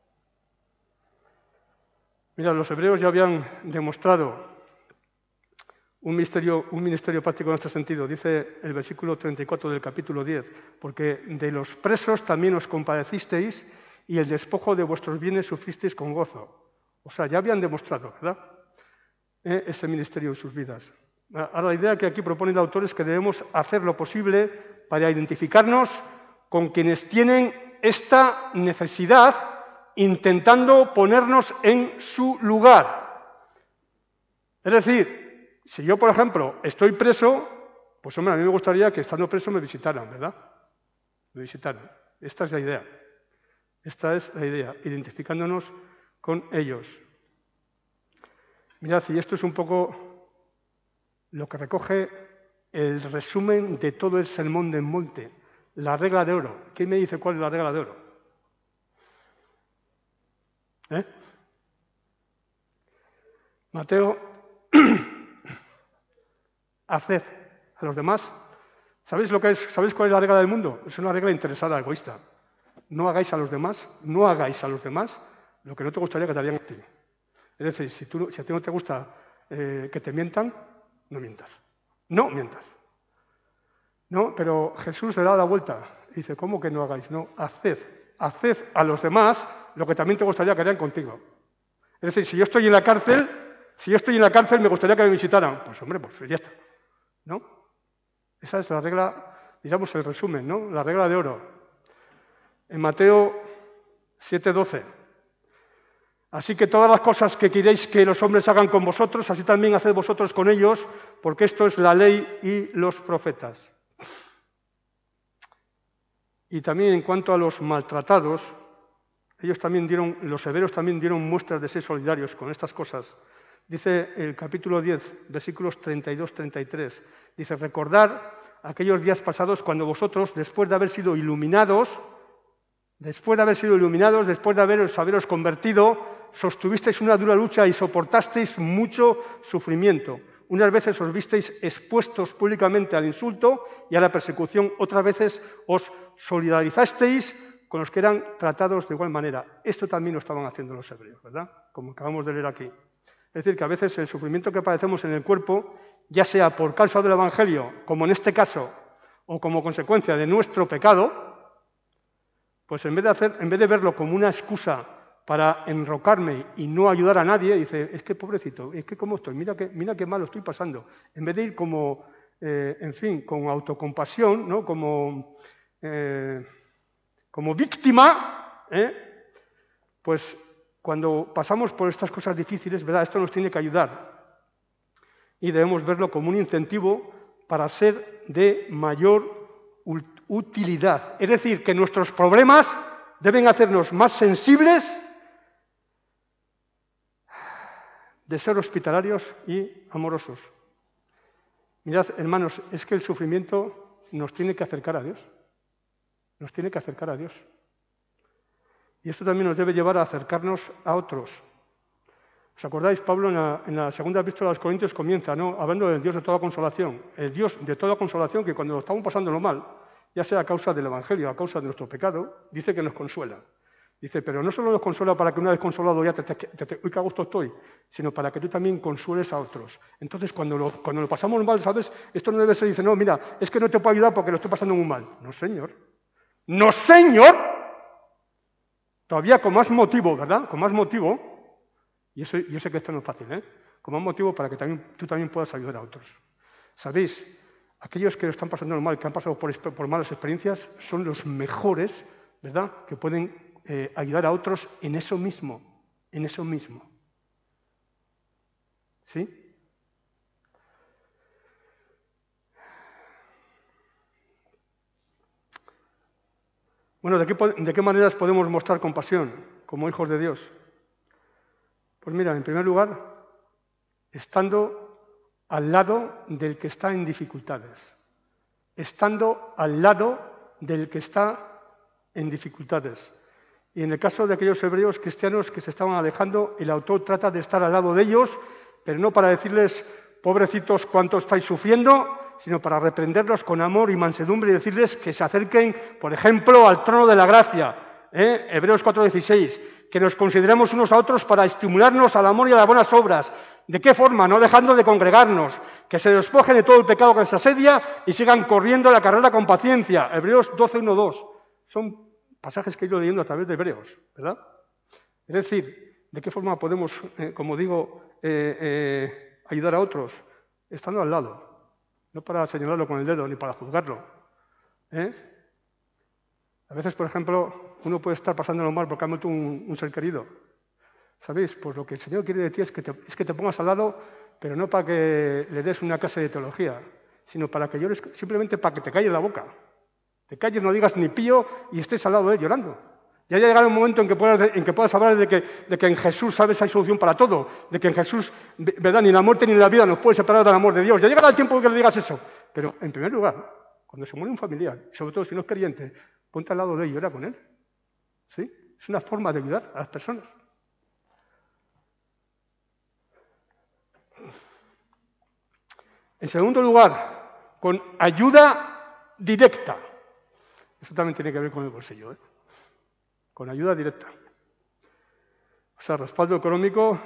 Mira, los hebreos ya habían demostrado un ministerio práctico en este sentido. Dice el versículo 34 del capítulo 10, porque de los presos también os compadecisteis y el despojo de vuestros bienes sufristeis con gozo. O sea, ya habían demostrado, ¿verdad?, ese ministerio en sus vidas. Ahora, la idea que aquí propone el autor es que debemos hacer lo posible para identificarnos con quienes tienen esta necesidad, intentando ponernos en su lugar. Es decir, si yo, por ejemplo, estoy preso, pues hombre, a mí me gustaría que estando preso me visitaran, ¿verdad? Me visitaran. Esta es la idea. Esta es la idea, identificándonos con ellos. Mirad, y esto es un poco lo que recoge el resumen de todo el Sermón del Monte, la regla de oro. ¿Quién me dice cuál es la regla de oro? Mateo, haced a los demás. ¿Sabéis lo que es? ¿Sabéis cuál es la regla del mundo? Es una regla interesada, egoísta. No hagáis a los demás lo que no te gustaría que te harían a ti. Es decir, si a ti no te gusta que te mientan, no mientas. No mientas. No, pero Jesús le da la vuelta. Dice, ¿cómo que no hagáis? No, haced a los demás lo que también te gustaría que harían contigo. Es decir, si yo estoy en la cárcel, me gustaría que me visitaran. Pues hombre, pues ya está. ¿No? Esa es la regla, digamos, el resumen, ¿no? La regla de oro. En Mateo 7:12. Así que todas las cosas que queréis que los hombres hagan con vosotros, así también haced vosotros con ellos, porque esto es la ley y los profetas. Y también en cuanto a los maltratados, los hebreos también dieron muestras de ser solidarios con estas cosas. Dice el capítulo 10, versículos 32-33, dice, recordar aquellos días pasados cuando vosotros, después de haber sido iluminados, después de haberos convertido, sostuvisteis una dura lucha y soportasteis mucho sufrimiento. Unas veces os visteis expuestos públicamente al insulto y a la persecución, otras veces os solidarizasteis con los que eran tratados de igual manera. Esto también lo estaban haciendo los hebreos, ¿verdad? Como acabamos de leer aquí. Es decir, que a veces el sufrimiento que padecemos en el cuerpo, ya sea por causa del Evangelio, como en este caso, o como consecuencia de nuestro pecado, pues en vez de verlo como una excusa para enrocarme y no ayudar a nadie, dice, es que pobrecito, es que cómo estoy, mira qué mal lo estoy pasando. En vez de ir como, con autocompasión, ¿no? Como víctima, pues cuando pasamos por estas cosas difíciles, ¿verdad? Esto nos tiene que ayudar. Y debemos verlo como un incentivo para ser de mayor utilidad. Es decir, que nuestros problemas deben hacernos más sensibles de ser hospitalarios y amorosos. Mirad, hermanos, es que el sufrimiento nos tiene que acercar a Dios. Nos tiene que acercar a Dios. Y esto también nos debe llevar a acercarnos a otros. ¿Os acordáis? Pablo en la segunda epístola a los Corintios comienza, ¿no?, hablando del Dios de toda consolación. El Dios de toda consolación que cuando estamos pasándolo mal, ya sea a causa del Evangelio, a causa de nuestro pecado, dice que nos consuela. Dice, pero no solo nos consuela para que una vez consolado ya uy, qué a gusto estoy, sino para que tú también consueles a otros. Entonces, cuando lo pasamos mal, ¿sabes? Esto no debe ser, dice, no, mira, es que no te puedo ayudar porque lo estoy pasando muy mal. No, señor. ¡No, señor! Todavía con más motivo, ¿verdad? Con más motivo. Y yo sé que esto no es fácil, ¿eh? Con más motivo para que tú también puedas ayudar a otros. ¿Sabéis? Aquellos que lo están pasando mal, que han pasado por malas experiencias, son los mejores, ¿verdad?, que pueden ayudar a otros en eso mismo. ¿Sí? Bueno, ¿de qué maneras podemos mostrar compasión como hijos de Dios? Pues mira, en primer lugar, estando al lado del que está en dificultades. estando al lado del que está en dificultades. Y en el caso de aquellos hebreos cristianos que se estaban alejando, el autor trata de estar al lado de ellos, pero no para decirles, pobrecitos, cuánto estáis sufriendo, sino para reprenderlos con amor y mansedumbre y decirles que se acerquen, por ejemplo, al trono de la gracia, Hebreos 4:16, que nos consideremos unos a otros para estimularnos al amor y a las buenas obras. ¿De qué forma? No dejando de congregarnos, que se despojen de todo el pecado que les asedia y sigan corriendo la carrera con paciencia. Hebreos 12:1-2. Son pasajes que he ido leyendo a través de Hebreos, ¿verdad? Es decir, ¿de qué forma podemos, como digo, ayudar a otros? Estando al lado, no para señalarlo con el dedo ni para juzgarlo. A veces, por ejemplo, uno puede estar pasándolo mal porque ha muerto un ser querido. ¿Sabéis? Pues lo que el Señor quiere de ti es que te pongas al lado, pero no para que le des una clase de teología, sino para que llores, simplemente para que te calles la boca. Te calles, no digas ni pío y estés al lado de él llorando. Ya llegará un momento en que puedas hablar de que en Jesús, ¿sabes?, hay solución para todo, de que en Jesús, ¿verdad?, ni la muerte ni la vida nos puede separar del amor de Dios. Ya llegará el tiempo en que le digas eso. Pero, en primer lugar, cuando se muere un familiar, sobre todo si no es creyente, ponte al lado de él y llora con él. ¿Sí? Es una forma de ayudar a las personas. En segundo lugar, con ayuda directa. Eso también tiene que ver con el bolsillo, con ayuda directa. O sea, respaldo económico.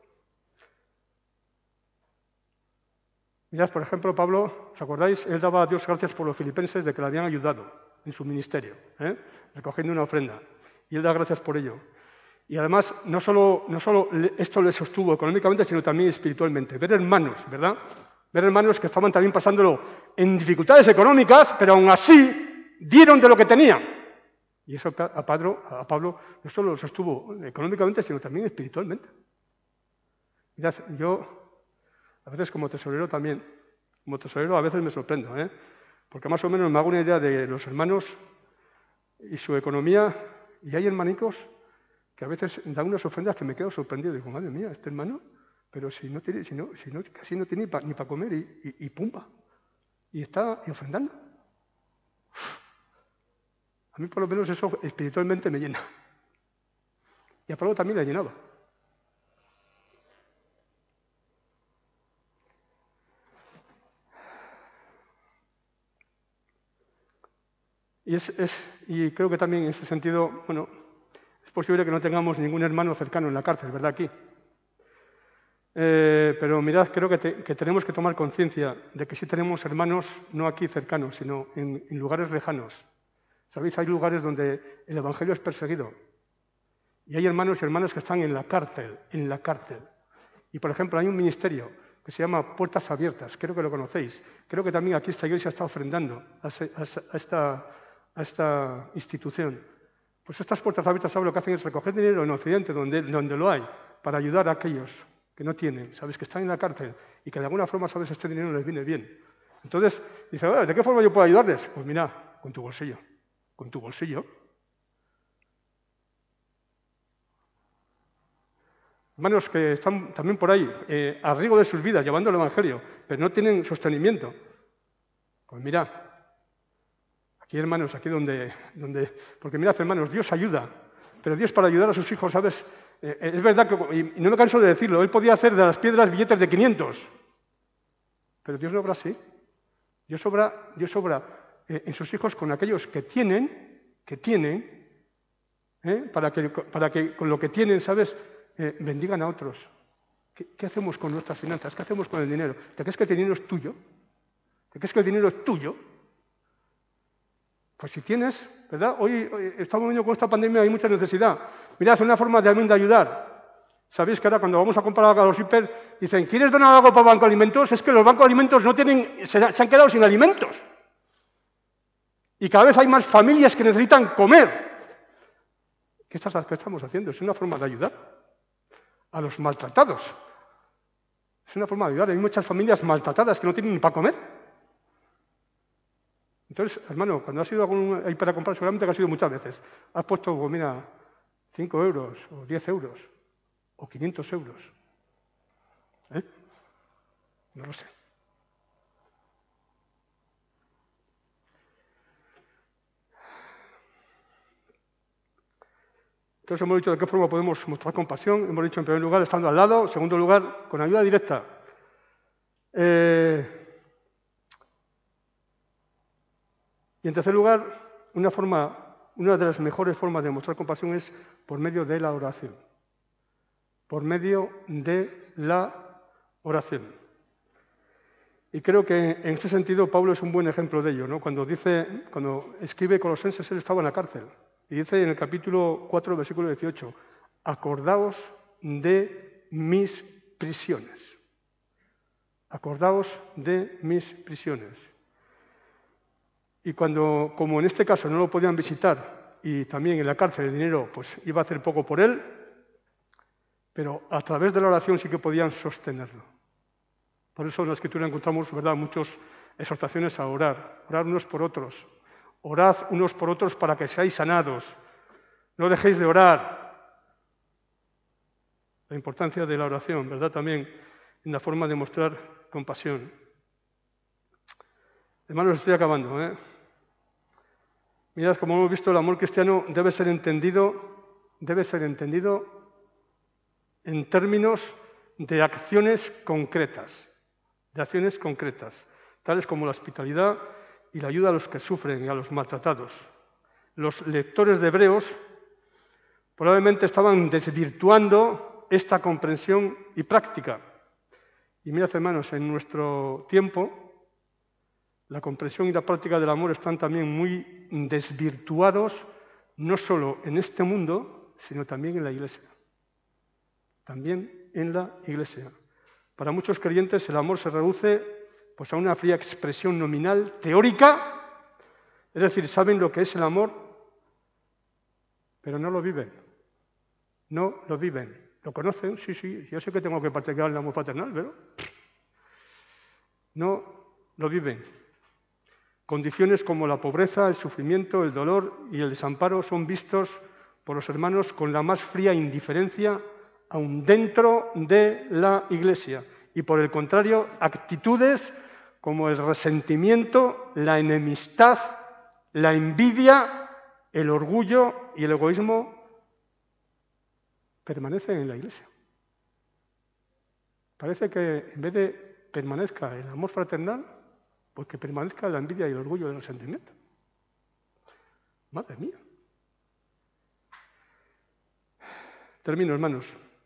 Mirad, por ejemplo, Pablo, ¿os acordáis? Él daba a Dios gracias por los filipenses de que le habían ayudado en su ministerio, recogiendo una ofrenda. Y él da gracias por ello. Y además, no solo esto le sostuvo económicamente, sino también espiritualmente. Ver hermanos, ¿verdad? Ver hermanos que estaban también pasándolo en dificultades económicas, pero aún así dieron de lo que tenían. Y eso a Pablo no solo lo sostuvo económicamente, sino también espiritualmente. Mirad, yo a veces como tesorero también, a veces me sorprendo, porque más o menos me hago una idea de los hermanos y su economía, y hay hermanicos que a veces dan unas ofrendas que me quedo sorprendido. Digo, madre mía, este hermano, pero si casi no tiene ni para comer y pumba, y está ofrendando. A mí por lo menos eso espiritualmente me llena. Y a Pablo también le ha llenado. Y creo que también en ese sentido, bueno, es posible que no tengamos ningún hermano cercano en la cárcel, ¿verdad? Aquí. Pero mirad, creo que tenemos que tomar conciencia de que sí tenemos hermanos no aquí cercanos, sino en lugares lejanos. ¿Sabéis? Hay lugares donde el Evangelio es perseguido. Y hay hermanos y hermanas que están en la cárcel. Y, por ejemplo, hay un ministerio que se llama Puertas Abiertas, creo que lo conocéis. Creo que también aquí esta iglesia está ofrendando a esta institución. Pues estas Puertas Abiertas, ¿sabes lo que hacen? Es recoger dinero en Occidente, donde lo hay, para ayudar a aquellos que no tienen, ¿sabes?, que están en la cárcel y que de alguna forma, ¿sabes?, este dinero les viene bien. Entonces, dice, ¿de qué forma yo puedo ayudarles? Pues mira, con tu bolsillo. Con tu bolsillo. Hermanos que están también por ahí, a riesgo de sus vidas, llevando el Evangelio, pero no tienen sostenimiento. Pues mira, aquí hermanos, aquí donde... Porque mirad, hermanos, Dios ayuda, pero Dios para ayudar a sus hijos, ¿sabes? Es verdad que, y no me canso de decirlo, Él podía hacer de las piedras billetes de 500, pero Dios no obra así. Dios obra en sus hijos con aquellos que tienen, para que con lo que tienen, ¿sabes?, bendigan a otros. ¿Qué hacemos con nuestras finanzas? ¿Qué hacemos con el dinero? ¿Te crees que el dinero es tuyo? ¿Te crees que el dinero es tuyo? Pues si tienes, ¿verdad? Hoy estamos viendo con esta pandemia hay mucha necesidad. Mirad, una forma también de ayudar. Sabéis que ahora cuando vamos a comprar a los hiper, dicen, ¿quieres donar algo para el Banco de Alimentos? Es que los bancos de alimentos se han quedado sin alimentos. Y cada vez hay más familias que necesitan comer. ¿Qué estamos haciendo? Es una forma de ayudar a los maltratados. Es una forma de ayudar. Hay muchas familias maltratadas que no tienen ni para comer. Entonces, hermano, cuando has ido ahí para comprar, seguramente que has ido muchas veces, has puesto, pues mira, 5 euros, o 10 euros, o 500 euros. No lo sé. Entonces hemos dicho de qué forma podemos mostrar compasión. Hemos dicho en primer lugar estando al lado, en segundo lugar con ayuda directa. Y en tercer lugar, una de las mejores formas de mostrar compasión es por medio de la oración. Por medio de la oración. Y creo que en este sentido Pablo es un buen ejemplo de ello, ¿no? Cuando escribe Colosenses, él estaba en la cárcel. Y dice en el capítulo 4, versículo 18, acordaos de mis prisiones. Acordaos de mis prisiones. Y cuando, como en este caso no lo podían visitar y también en la cárcel el dinero pues iba a hacer poco por él, pero a través de la oración sí que podían sostenerlo. Por eso en la Escritura encontramos, ¿verdad?, muchas exhortaciones a orar unos por otros. Orad unos por otros para que seáis sanados. No dejéis de orar. La importancia de la oración, ¿verdad?, también en la forma de mostrar compasión. Hermanos, estoy acabando, Mirad, como hemos visto, el amor cristiano debe ser entendido en términos de acciones concretas, tales como la hospitalidad y la ayuda a los que sufren y a los maltratados. Los lectores de Hebreos probablemente estaban desvirtuando esta comprensión y práctica. Y mirad, hermanos, en nuestro tiempo, la comprensión y la práctica del amor están también muy desvirtuados, no solo en este mundo, sino también en la Iglesia. También en la Iglesia. Para muchos creyentes el amor se reduce pues, a una fría expresión nominal, teórica, es decir, saben lo que es el amor, pero no lo viven. No lo viven. ¿Lo conocen? Sí, yo sé que tengo que practicar el amor fraternal, pero no lo viven. Condiciones como la pobreza, el sufrimiento, el dolor y el desamparo son vistos por los hermanos con la más fría indiferencia, aun dentro de la Iglesia. Y por el contrario, actitudes como el resentimiento, la enemistad, la envidia, el orgullo y el egoísmo permanecen en la Iglesia. Parece que en vez de permanezca el amor fraternal, pues que permanezca la envidia y el orgullo del resentimiento. Madre mía. Termino, hermanos.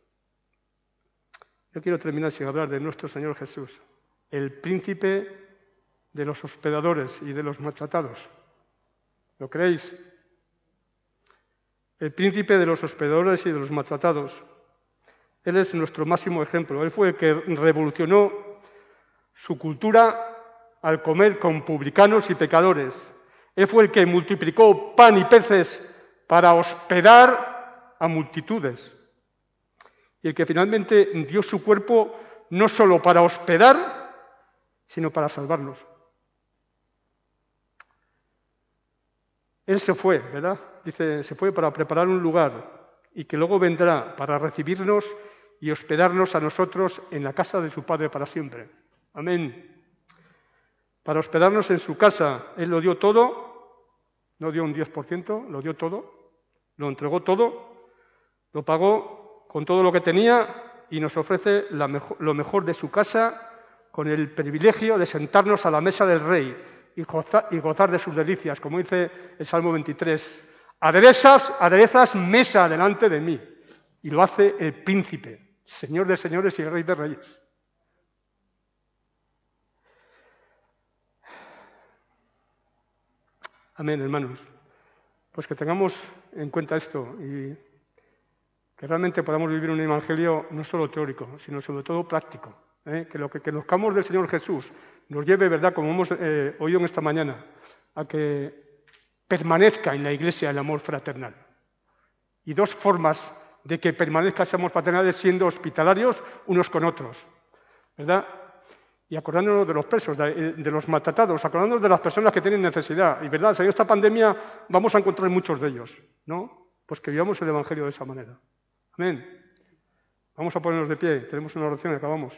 Yo quiero terminar sin hablar de nuestro Señor Jesús, el príncipe de los hospedadores y de los maltratados. ¿Lo creéis? El príncipe de los hospedadores y de los maltratados. Él es nuestro máximo ejemplo. Él fue el que revolucionó su cultura al comer con publicanos y pecadores. Él fue el que multiplicó pan y peces para hospedar a multitudes. Y el que finalmente dio su cuerpo no solo para hospedar, sino para salvarnos. Él se fue, ¿verdad? Dice, se fue para preparar un lugar y que luego vendrá para recibirnos y hospedarnos a nosotros en la casa de su Padre para siempre. Amén. Para hospedarnos en su casa, Él lo dio todo, no dio un 10%, lo dio todo, lo entregó todo, lo pagó con todo lo que tenía y nos ofrece lo mejor de su casa con el privilegio de sentarnos a la mesa del Rey y gozar de sus delicias, como dice el Salmo 23. Aderezas mesa delante de mí. Y lo hace el príncipe, Señor de señores y Rey de reyes. Amén, hermanos. Pues que tengamos en cuenta esto y que realmente podamos vivir un evangelio no solo teórico, sino sobre todo práctico. Que lo que conozcamos del Señor Jesús nos lleve, ¿verdad?, como hemos oído en esta mañana, a que permanezca en la Iglesia el amor fraternal. Y dos formas de que permanezca ese amor fraternal es siendo hospitalarios unos con otros, ¿verdad? Y acordándonos de los presos, de los maltratados, acordándonos de las personas que tienen necesidad. Y verdad, en esta pandemia vamos a encontrar muchos de ellos, ¿no? Pues que vivamos el Evangelio de esa manera. Amén. Vamos a ponernos de pie, tenemos una oración y acabamos.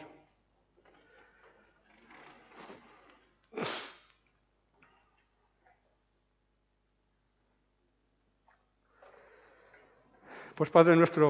Pues Padre nuestro,